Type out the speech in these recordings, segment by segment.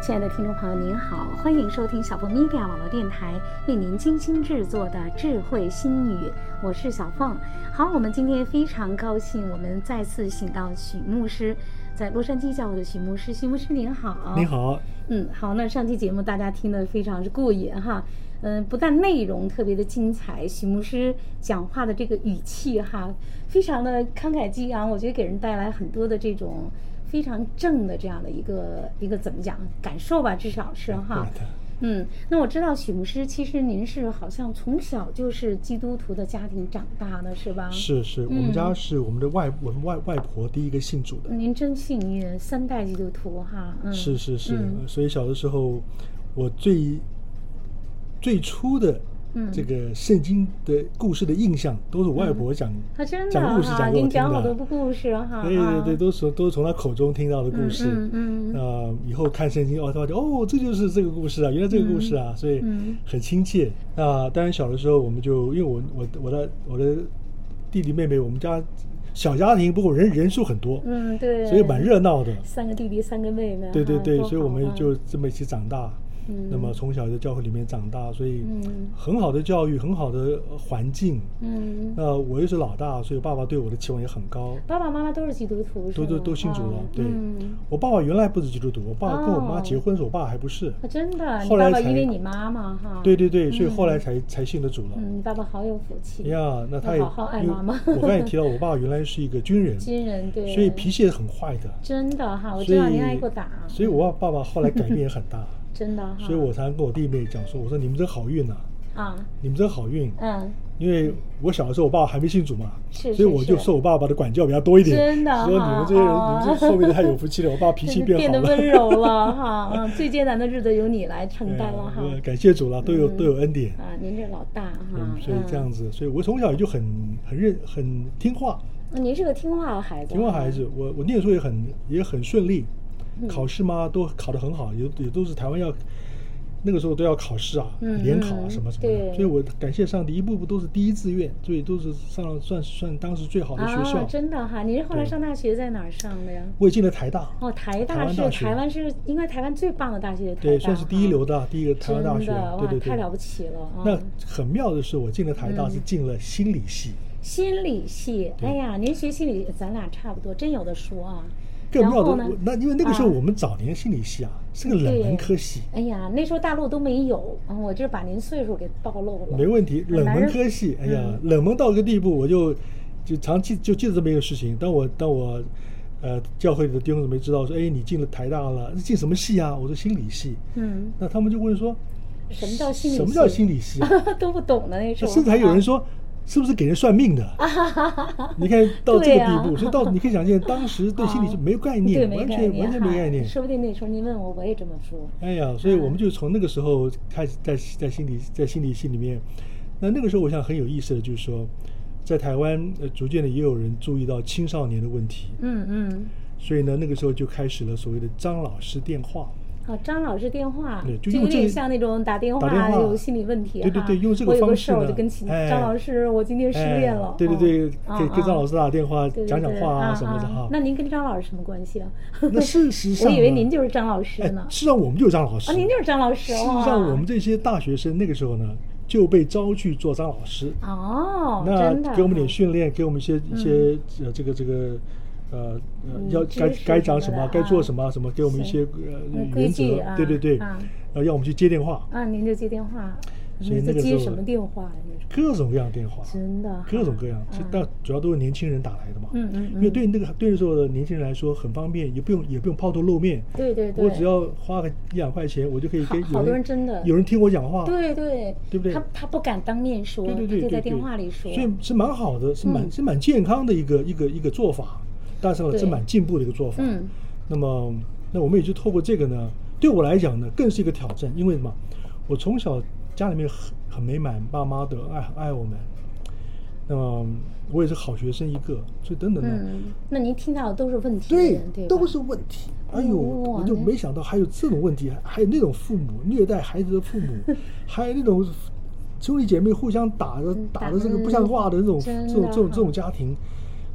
亲爱的听众朋友您好，欢迎收听小凤 Media 网络电台为您精心制作的智慧心语，我是小凤。好，我们今天非常高兴，我们再次请到许牧师，在洛杉矶教会的许牧师。许牧师您好。 您好。 好，那上期节目大家听得非常是过瘾哈。不但内容特别的精彩，许牧师讲话的这个语气哈，非常的慷慨激昂，我觉得给人带来很多的这种非常正的这样的一个怎么讲感受吧，至少是哈。那我知道许牧师其实您是好像从小就是基督徒的家庭长大的是吧？ 是，我们家是我们外婆第一个信主的。 您真幸运，3代基督徒哈。 是，所以小的时候我最初的这个圣经的故事的印象都是我外婆讲故事讲给我听的。 您讲好多故事哈。 对，都是从她口中听到的故事。以后看圣经他发现这就是这个故事啊，原来这个故事啊，所以很亲切。当然小的时候我们就因为我的弟弟妹妹，我们家小家庭，不过人数很多， 对， 所以蛮热闹的。 3个弟弟3个妹妹。 对，所以我们就这么一起长大。那么从小在教会里面长大，所以很好的教育，很好的环境。那我又是老大，所以爸爸对我的期望也很高。 爸爸妈妈都是基督徒， 都信主了。对，我爸爸原来不是基督徒，我爸跟我妈结婚的时候，我爸还不是。 真的， 后来你爸爸因为你妈妈哈。 对，所以后来才信了主了。 你爸爸好有福气呀。那他也好好爱妈妈。 我刚才提到，我爸爸原来是一个军人， 对， 所以脾气也很坏的。 真的哈，我知道您挨过打。 所以我爸爸后来改变也很大。 真的哈， 所以我常常跟我弟妹讲说，我说你们这好运啊，你们这好运，因为我小的时候我爸爸还没信主嘛，所以我就受我爸爸的管教比较多一点。 真的， 说你们这些人，你们这后面的太有福气了，我爸脾气变好了， 变得温柔了哈。最艰难的日子由你来承担了哈。 感谢主了，都有恩典啊。您这老大哈， 所以这样子，所以我从小就很听话。 您是个听话的孩子。 听话孩子，我念书也很顺利。考试嘛都考得很好，也都是台湾那个时候都要考试啊，联考啊什么的，所以我感谢上帝，一步步都是第一志愿，所以都是上算当时最好的学校。 真的哈，你是后来上大学在哪儿上的呀？ 我也进了台大。 台大是台湾是应该台湾最棒的大学， 对，算是第一流的第一个台湾大学。对， 太了不起了。 那很妙的是，我进了台大是进了心理系。 心理系，哎呀，您学心理，咱俩差不多，真有的说啊。 更妙的，那因为那个时候我们早年心理系是个冷门科系。 哎呀，那时候大陆都没有，我就是把您岁数给暴露了。 没问题，冷门科系，哎呀，冷门到一个地步，我就常记得这么一个事情。当我教会的弟兄姊妹知道说，你进了台大了，进什么系啊？我说心理系。那他们就问说， 什么叫心理系？ 什么叫心理系啊？ 都不懂的那时候。 甚至还有人说，是不是给人算命的？你看到这个地步，所以你可以想见，当时对心理是没有概念，完全没概念。 说不定那时候您问我也这么说。 哎呀，所以我们就从那个时候开始在心理系里面。那个时候我想很有意思的就是说，在台湾逐渐的也有人注意到青少年的问题。所以呢，那个时候就开始了所谓的张老师电话。 张老师电话， 就有点像那种打电话有心理问题。 对，用这个方式呢， 我有个事我就跟张老师，我今天失恋了。 对，给张老师打电话讲话啊什么的哈。 那您跟张老师什么关系啊？ 那事实上， 我以为您就是张老师呢。 事实上我们就是张老师。 您就是张老师。 事实上我们这些大学生那个时候呢，就被招去做张老师。那给我们点训练，给我们一些这个。要该讲什么，该做什么，给我们一些原则，对，要我们去接电话您就接电话， 所以那个时候接什么电话呀？ 各种各样的电话， 真的各种各样，但主要都是年轻人打来的嘛。因为对那时候的年轻人来说很方便，也不用抛头露面。 对， 我只要花个1-2块钱，我就可以跟好多人真的有人听我讲话。 对不对？他不敢当面说， 对， 就在电话里说， 所以是蛮好的，是蛮健康的一个做法。但是是蛮进步的一个做法。那我们也就透过这个呢，对我来讲呢，更是一个挑战。因为什么？我从小家里面很美满，爸妈都爱我们。那么我也是好学生一个，所以等等呢。 那您听到的都是问题， 对，都是问题。哎呦，我就没想到还有这种问题，还有那种父母虐待孩子的父母，还有那种兄弟姐妹互相打的这个不像话的这种家庭。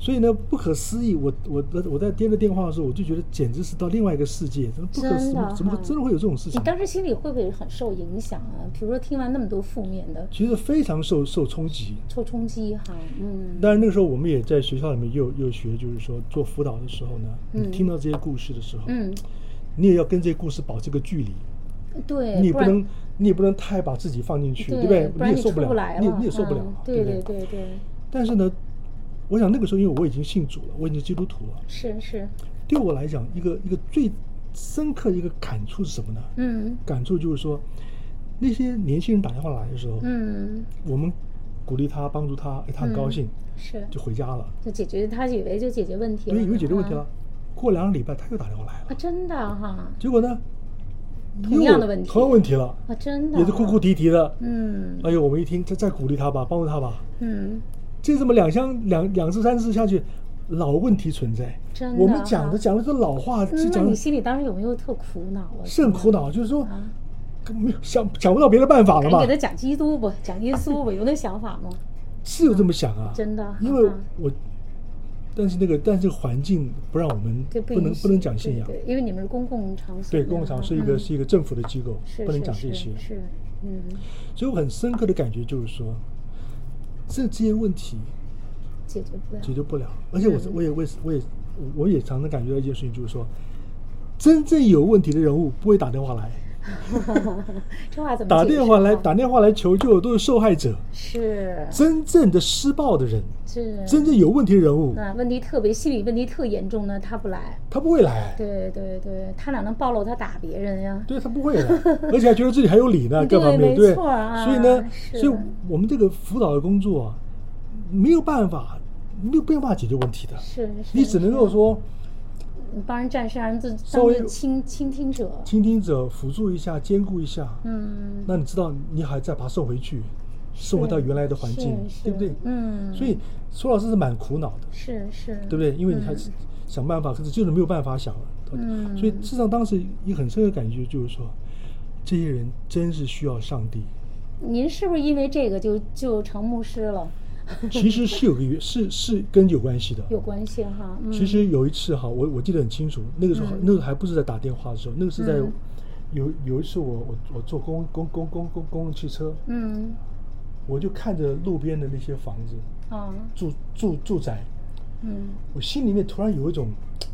所以呢，不可思议。我在接着电话的时候，我就觉得简直是到另外一个世界，不可思议，怎么真的会有这种事情？ 你当时心里会不会很受影响啊？比如说听完那么多负面的， 其实非常受冲击。 受冲击哈， 当然那个时候我们也在学校里面又学，就是说做辅导的时候呢，你听到这些故事的时候，你也要跟这些故事保持个距离。 对， 你也不能太把自己放进去，对不对？ 不然你也受不了，你也受不了， 对不对？ 对。 但是呢，我想那个时候，因为我已经信主了，我已经是基督徒了。 是。 对我来讲，一个最深刻的一个感触是什么呢？感触就是说，那些年轻人打电话来的时候，我们鼓励他，帮助他，他很高兴， 是就回家了， 就解决，他以为就解决问题了， 对，以为解决问题了。过2个礼拜，他又打电话来了， 真的哈。 结果呢？ 同样的问题， 同样问题了真的也是哭哭啼啼的。哎呦，我们一听，再鼓励他吧，帮助他吧。就这么2次3次下去，老问题存在。 真的， 我们讲的这老话， 那你心里当时有没有特苦恼啊？ 是很苦恼，就是说，没有想不到别的办法了嘛。 给他讲基督不，讲耶稣不，有那想法吗？ 是有这么想啊， 真的。 因为但是这个环境不让我们不能讲信仰， 对，因为你们是公共场所， 对，公共场所是一个政府的机构，不能讲这些。 是， 所以我很深刻的感觉就是说，这些问题解决不了，而且我也常常感觉到一件事情，就是说，真正有问题的人物不会打电话来。 这话怎么打电话来求救都是受害者， 是真正的施暴的人， 是真正有问题的人物。 问题心理问题特严重呢，他不来， 他不会来。 对，他哪能暴露他打别人呀？ 对，他不会的，而且还觉得自己还有理呢，各方面对，没错啊。 所以呢，所以我们这个辅导的工作啊，没有办法解决问题的， 是你只能够说。 帮人站身，让人当个倾听者， 辅助一下，兼顾一下。那你知道，你还再把他送回去，送回到原来的环境，对不对？所以苏老师是蛮苦恼的， 是， 对不对？因为你还是想办法，可是就是没有办法想了。所以事实上，当时一个很深的感觉就是说，这些人真是需要上帝。 您是不是因为这个就成牧师了？ 其实是跟有关系的， 有关系哈。 其实有一次哈，我记得很清楚，那个时候还不是在打电话的时候，那个是在有一次我坐公共汽车，我就看着路边的那些房子，住宅，我心里面突然有一种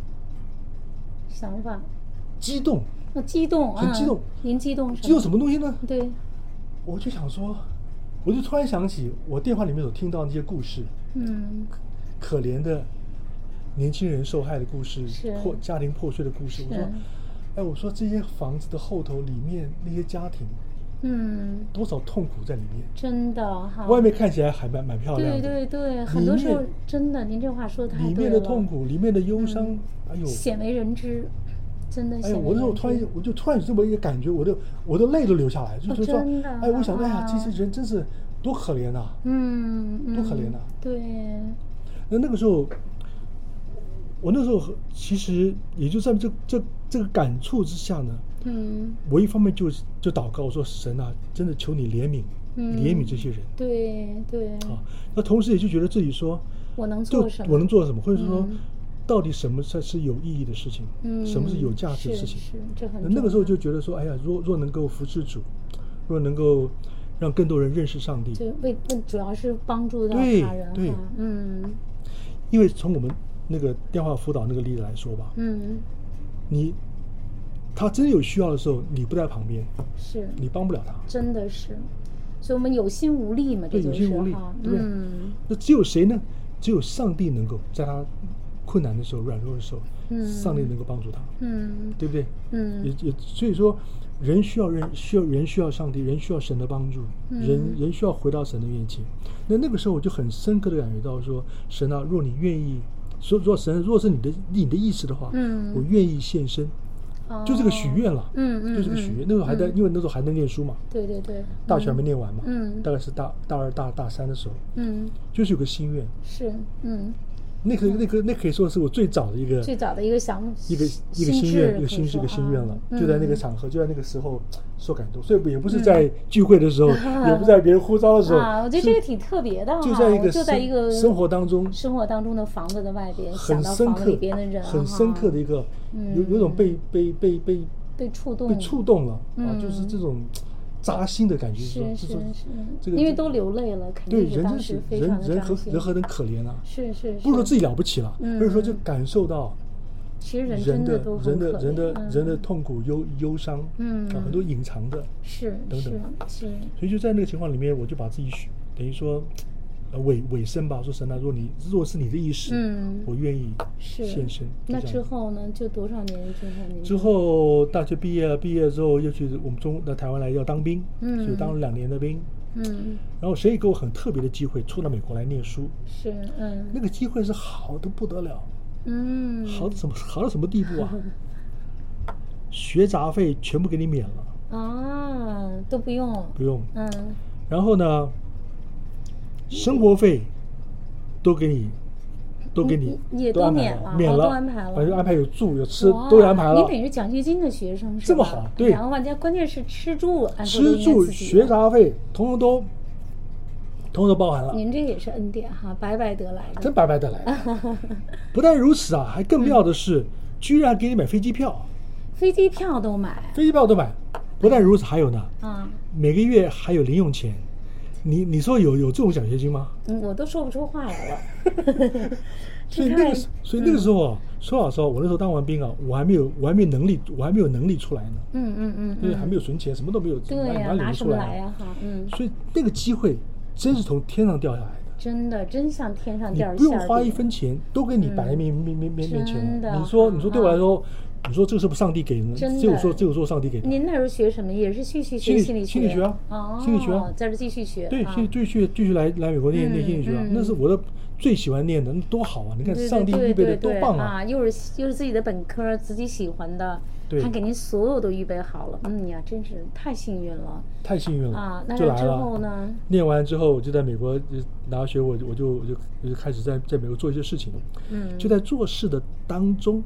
想法， 激动， 很激动。您激动什么东西呢？ 对， 我就想说。我就突然想起我电话里面所听到那些故事，可怜的年轻人受害的故事，家庭破碎的故事。我说这些房子的后头里面那些家庭，多少痛苦在里面， 真的哈。 外面看起来还蛮漂亮的， 对，很多时候真的，您这话说的太对了。 里面的痛苦，里面的忧伤， 鲜为人知。真的， 我那时候我就突然有这么一个感觉，我的泪都流下来，就是说，我想，这些人真是多可怜呐，多可怜呐。 对。 那个时候，我那时候其实也就在这个感触之下呢，我一方面就祷告说，神啊，真的求你怜悯这些人。 对。 那同时也就觉得自己说， 我能做什么， 或者说。到底什么才是有意义的事情？什么是有价值的事情？ 这很重要。 那个时候就觉得说，若能够服侍主，若能够让更多人认识上帝， 就主要是帮助到他人。 对，因为从我们那个电话辅导那个例子来说吧，他真有需要的时候，你不在旁边， 是你帮不了他， 真的是，所以我们有心无力嘛，这就是有心无力，对不对？那只有谁呢？只有上帝能够在他困难的时候、软弱的时候，上帝能够帮助他，对不对？也所以说，人需要上帝，人需要神的帮助，人需要回到神的面前。那个时候我就很深刻的感觉到说，神啊，若你愿意，若是你的意思的话，我愿意献身，就这个许愿了，就这个许愿。那时候因为那时候还在念书嘛， 对， 大学还没念完嘛，大概是大二大三的时候，就是有个心愿， 是， 那可以说是我最早的一个想一个心愿，一个心愿了。就在那个场合，就在那个时候受感动，所以也不是在聚会的时候，也不在别人呼召的时候。 我觉得这个挺特别的哈。 就在一个生活当中的房子的外边， 很深刻里边的人， 很深刻的一个，有种被触动了啊，就是这种扎心的感觉。 是， 这个因为都流泪了，肯定是当时非常的扎心。 人何等可怜啊！ 是， 不是说自己了不起了，而是说就感受到， 其实人真的都很可怜，人的痛苦、忧伤，很多隐藏的，等等， 是。 所以就在那个情况里面，我就把自己等于说。委身吧，说神啊，若是你的意思，我愿意献身。 那之后呢？就多少年之后大学毕业之后，又去我们到台湾来要当兵，所以当了2年的兵。然后神也给我很特别的机会，出到美国来念书。 是， 那个机会是好的不得了。好到什么地步啊？学杂费全部给你免了。 啊，都不用。 不用。然后呢？生活费都给你也都免了， 都安排了，反正安排有住有吃都安排了。 你等于是奖学金的学生是吧？ 这么好，对。 然后关键是吃住学杂费，统统都包含了。 您这也是恩典哈，白白得来的。 真白白得来的。不但如此啊，还更妙的是，居然给你买飞机票。 飞机票都买。 不但如此，还有呢。每个月还有零用钱。你说有这种奖学金吗？ 我都说不出话来了。 所以那个时候啊，说老实话，我那时候当完兵啊，我还没有能力出来呢。因为还没有存钱，什么都没有， 对呀，拿什么来呀？ 所以那个机会真是从天上掉下来的。 真像天上掉下来。 你不用花1分钱，都给你摆在面前。你说对我来说。你说这个是不是上帝给的？只有说上帝给的。 您那时候学什么？也是学心理学啊？心理学啊， 在这继续学。 对，继续来美国念心理学啊，那是我的最喜欢念的，那多好啊！你看上帝预备的多棒啊！ 又是自己的本科，自己喜欢的，他给您所有都预备好了。呀，真是太幸运了。 太幸运了啊！那之后呢？ 念完之后，我就在美国拿学，我就开始在美国做一些事情。就在做事的当中，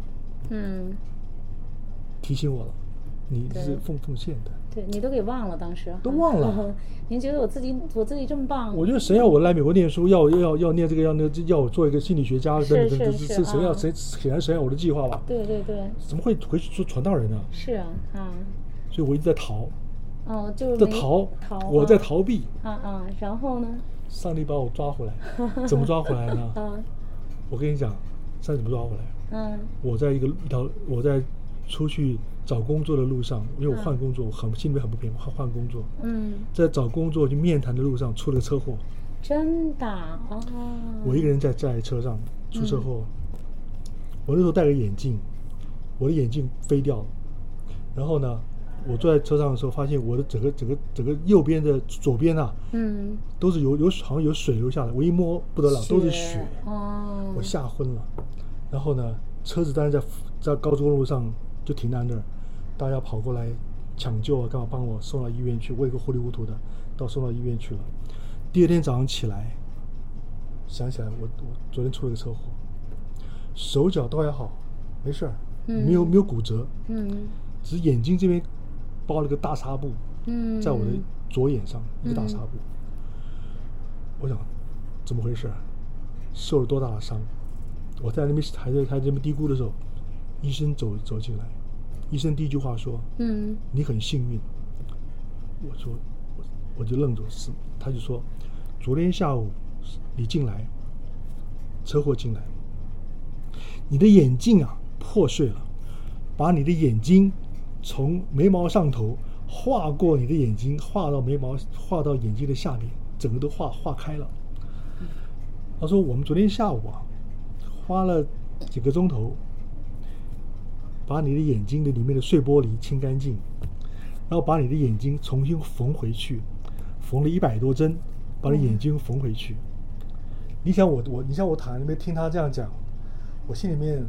提醒我了，你是奉献的。 对，你都给忘了，当时都忘了。 您觉得我自己这么棒？ 我觉得神要我来美国念书，要念这个，要我做一个心理学家等等，是显然神要我的计划吧？ 对。 怎么会回去做传道人呢？ 是啊。 所以我一直在逃。 就是逃，我在逃避。 然后呢？ 上帝把我抓回来，怎么抓回来呢？我跟你讲，上帝怎么抓回来？我在出去找工作的路上，因为我换工作，心里面很不平，换工作。在找工作去面谈的路上出了个车祸。 真的我一个人在车上出车祸。我那时候戴个眼镜，我的眼镜飞掉了。然后呢，我坐在车上的时候，发现我的整个右边的左边啊，都是好像有水流下来。我一摸不得了，都是血。我吓昏了。然后呢，车子当然在高速公路上就停在那儿，大家跑过来抢救啊，干嘛帮我送到医院去。我有个糊里糊涂的送到医院去了。第2天早上起来，想起来我昨天出了个车祸，手脚都还好，没事儿，没有骨折，只是眼睛这边包了个大纱布，在我的左眼上一个大纱布。我想怎么回事？受了多大的伤？我在那边还在这边嘀咕的时候，医生走进来，医生第一句话说：“你很幸运。”我说，我就愣住，他就说：“昨天下午你进来，车祸进来，你的眼镜啊破碎了，把你的眼睛从眉毛上头划过你的眼睛，划到眉毛，划到眼睛的下面，整个都划开了。”他说：“我们昨天下午啊，花了几个钟头，把你的眼睛的里面的碎玻璃清干净，然后把你的眼睛重新缝回去，缝了100多针，把你眼睛缝回去。”你想我躺在那边听他这样讲，我心里面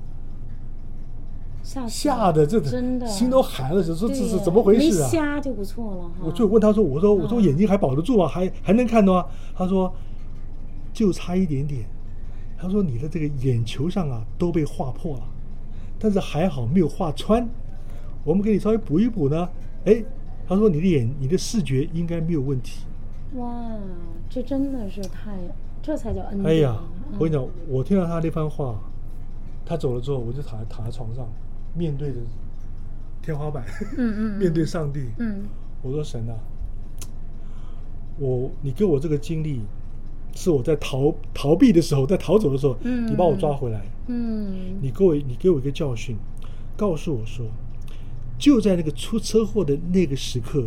吓得这真的心都寒了，说这是怎么回事啊？ 没瞎就不错了。 我就问他说：“我说眼睛还保得住吗？还能看到吗？”他说：“就差一点点。” 他说你的这个眼球上啊都被划破了，但是还好没有划穿，我们给你稍微补一补呢。哎，他说你的视觉应该没有问题。 哇，这真的是这才叫恩典。 哎呀，我跟你讲，我听到他那番话，他走了之后，我就躺在床上，面对着天花板，面对上帝，我说神啊，你给我这个经历，是我在逃避的时候，在逃走的时候，你把我抓回来，你给我一个教训，告诉我说，就在那个出车祸的那个时刻，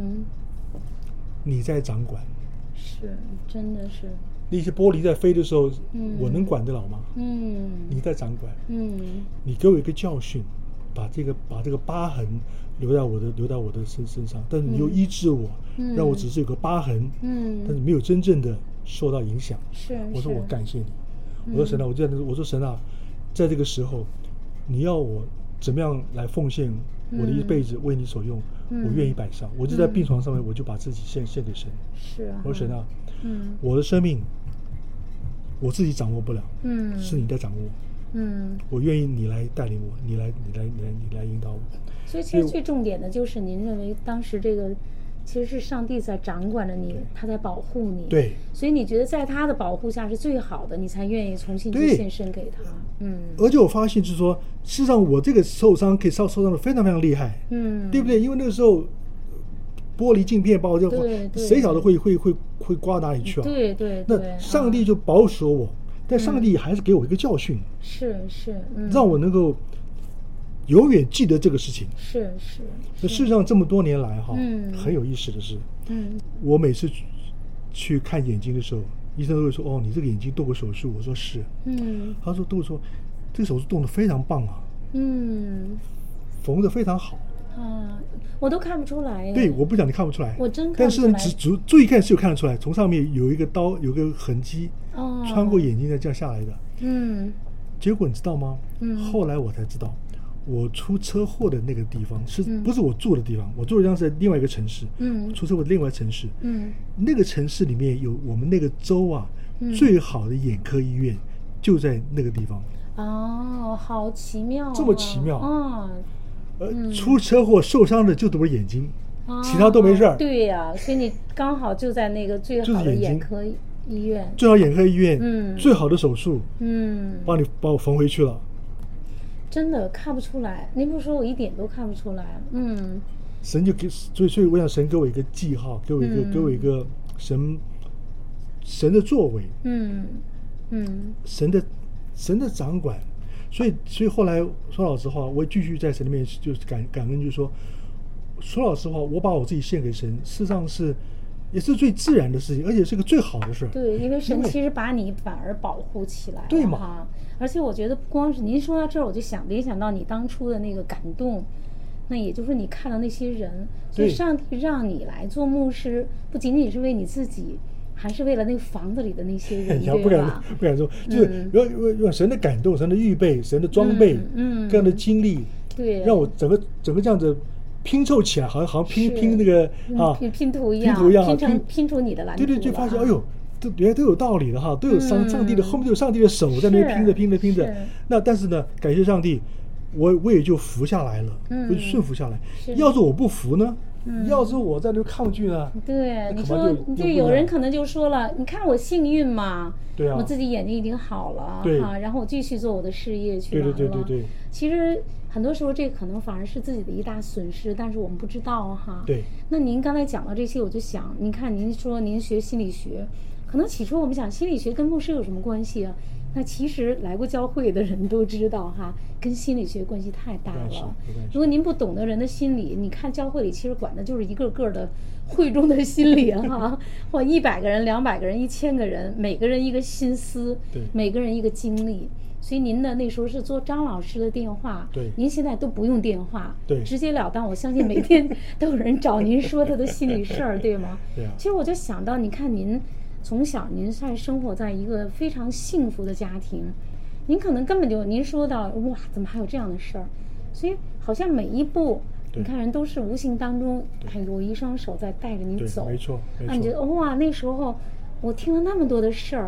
你在掌管， 是，真的是。 那些玻璃在飞的时候，我能管得了吗？你在掌管，你给我一个教训，把这个疤痕留在我的身上，但是你又医治我，让我只是有个疤痕，但是没有真正的受到影响。 是， 我说我感谢你，我说神啊，我说神啊，在这个时候，你要我怎么样来奉献我的一辈子为你所用，我愿意摆上。我就在病床上面，我就把自己献给神。 是啊， 我说神啊，我的生命我自己掌握不了，是你在掌握。我愿意你来带领我，你来引导我。 所以其实最重点的就是您认为当时这个其实是上帝在掌管着你，他在保护你。 对。 所以你觉得在他的保护下是最好的，你才愿意重新去献身给他。 而且我发现就是说，事实上我这个受伤可以受伤的非常非常厉害，对不对？因为那个时候玻璃镜片把我这谁晓得会刮哪里去啊？ 对。 那上帝就保守我，但上帝还是给我一个教训， 是， 让我能够永远记得这个事情。 是。 那事实上这么多年来哈，很有意思的是，我每次去看眼睛的时候，医生都会说：“哦，你这个眼睛动过手术。”我说是。他说动说这个手术动得非常棒啊，缝得非常好。 我都看不出来。 对，我不讲你看不出来， 我真看不出来。 但是只注意看是有看得出来，从上面有一个刀，有个痕迹，穿过眼睛再这样下来的。结果你知道吗？后来我才知道，我出车祸的那个地方不是我住的地方？我住的地方是在另外一个城市。出车祸的另外一个城市。那个城市里面有我们那个州啊，最好的眼科医院就在那个地方。 好奇妙。 这么奇妙。出车祸受伤的就都是眼睛，其他都没事儿。 对呀，所以你刚好就在那个最好的眼科医院， 最好眼科医院，最好的手术，把我缝回去了。 真的看不出来，您不说我一点都看不出来。 神就所以我想神给我一个记号，给我一个神的作为，神的掌管。所以后来说老实话，我继续在神里面就是感恩，就是说老实话，我把我自己献给神，事实上也是最自然的事情，而且是个最好的事。 对，因为神其实把你反而保护起来了， 对嘛？ 而且我觉得不光是您说到这儿，我就联想到你当初的那个感动，那也就是你看到那些人，所以上帝让你来做牧师，不仅仅是为你自己。还是为了那个房子里的那些人，对吧？ 不敢说，就是让神的感动、神的预备、神的装备、各样的经历， 对， 让我整个这样子拼凑起来，好像拼那个拼图一样，拼出你的蓝图。 对，就发现哎呦，原来都有道理的哈，都有上帝的后面都有上帝的手在那边拼着。那但是呢，感谢上帝，我也就服下来了，我就顺服下来。要是我不服呢？要是我在那抗拒呢？ 对，你说就有人可能就说了，你看我幸运嘛， 对啊， 我自己眼睛已经好了哈，然后我继续做我的事业去了。 对。 其实很多时候这可能反而是自己的一大损失，但是我们不知道哈。 对。 那您刚才讲到这些，我就想，您看您说您学心理学，可能起初我们想心理学跟牧师有什么关系啊？那其实来过教会的人都知道哈，跟心理学关系太大了。如果您不懂得人的心理，你看教会里其实管的就是一个个的会中的心理哈，或100个人、200个人、1000个人，每个人一个心思，每个人一个经历。所以您的那时候是做张老师的电话，您现在都不用电话，直截了当，我相信每天都有人找您说他的心理事儿，对吗？ 对啊。 其实我就想到，你看您。从小您算生活在一个非常幸福的家庭，您可能根本就您说到哇，怎么还有这样的事儿？所以好像每一步，你看人都是无形当中还有一双手在带着您走。 没错。 那你觉得哇，那时候我听了那么多的事儿，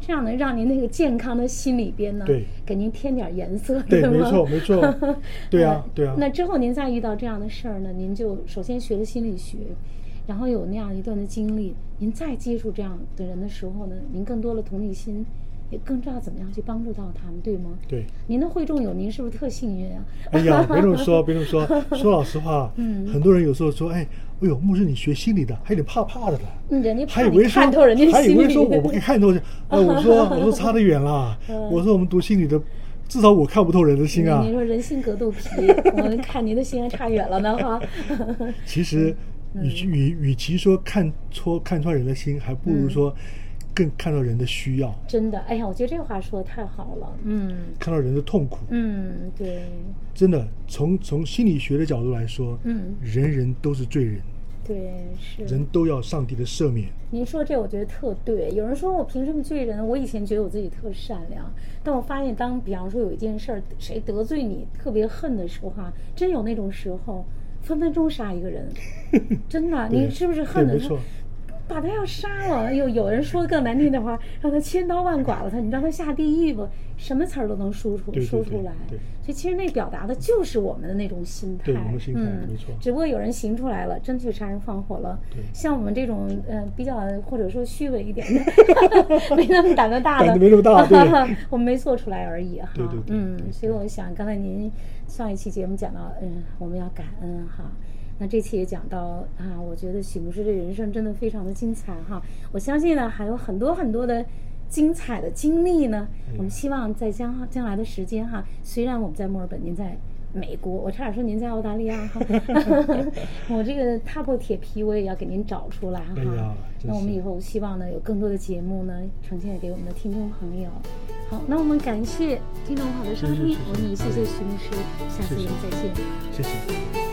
这样能让您那个健康的心里边呢， 对， 给您添点颜色， 对， 吗？ 没错，没错，对啊，对啊。 那之后您再遇到这样的事儿呢，您就首先学了心理学，然后有那样一段的经历，您再接触这样的人的时候呢，您更多了同理心。也更知道怎么样去帮助到他们，对吗？ 对， 您的会众友，您是不是特幸运啊？ 哎呀，别这么说，别这么说，说老实话，很多人有时候说，哎呦，牧师你学心理的，还有点怕怕的了， 人家还以为看透人家心理， 还以为说我们可以看透，我说差得远了，我说我们读心理的，至少我看不透人的心啊。 你说人心隔肚皮，我们看您的心还差远了呢哈。 其实，与其说看穿人的心，还不如说。更看到人的需要， 真的，哎呀，我觉得这个话说的太好了， 看到人的痛苦， 对， 真的，从心理学的角度来说，人人都是罪人， 对，是， 人都要上帝的赦免。 您说这我觉得特对。有人说我凭什么罪人？我以前觉得我自己特善良，但我发现当比方说有一件事儿谁得罪你特别恨的时候哈，真有那种时候分分钟杀一个人，真的，你是不是恨的他？把他要杀了，有人说更难听的话，让他千刀万剐了他，你让他下地狱吧，什么词儿都能说出来。所以其实那表达的就是我们的那种心态， 对，我们心态没错。 只不过有人行出来了，真去杀人放火了。像我们这种比较或者说虚伪一点的，没那么胆子大的， 没那么大，对， 我们没做出来而已哈。 对， 所以我想刚才您上一期节目讲到，我们要感恩哈。那这期也讲到啊，我觉得许牧师的人生真的非常的精彩哈。我相信呢，还有很多很多的精彩的经历呢。我们希望在将来的时间哈，虽然我们在墨尔本，您在美国，我差点说您在澳大利亚哈。我这个踏破铁皮，我也要给您找出来哈。那我们以后希望呢，有更多的节目呢，呈现给我们的听众朋友。好，那我们感谢听众朋友的收听，我们也谢谢许牧师，下次我们再见。 谢谢。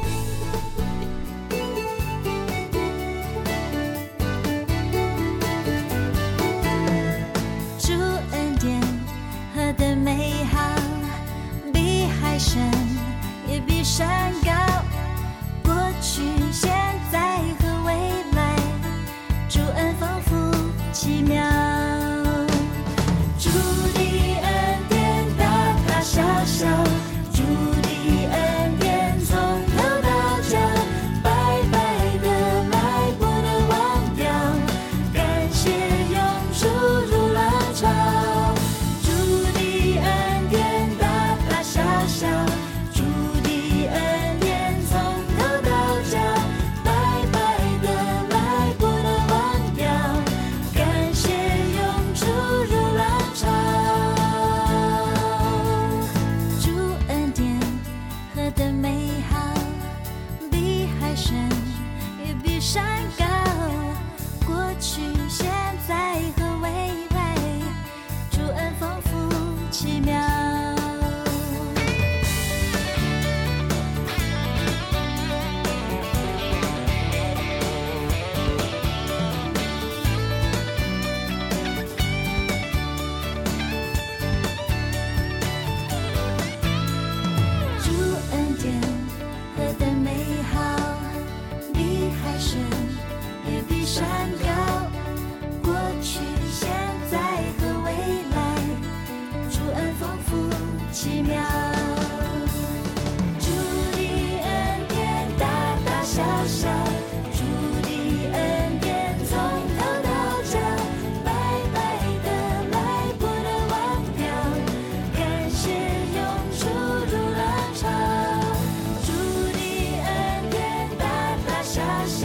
的美好比海深也比山高，过去现在和未来，主恩丰富奇妙，主的恩典大大小小，主的恩典从头到脚，白白的来不能忘掉，感谢永驻如浪潮，主的恩典从头到脚，白白的来不能忘掉，感谢永驻如浪潮。主恩典何等美好，比海深也比山高，过去现在和未来，主恩丰富奇妙。山高，过去、现在和未来，主恩丰富奇妙。主的恩典大大小小，主的恩典从头到脚，白白的来不能忘掉，感谢永驻如浪潮。主的恩典大大小小。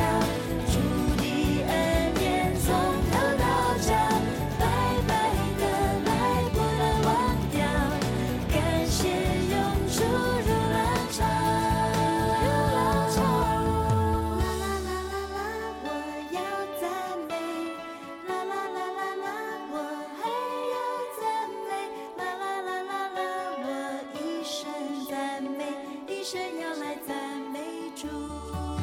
一生要来赞美主。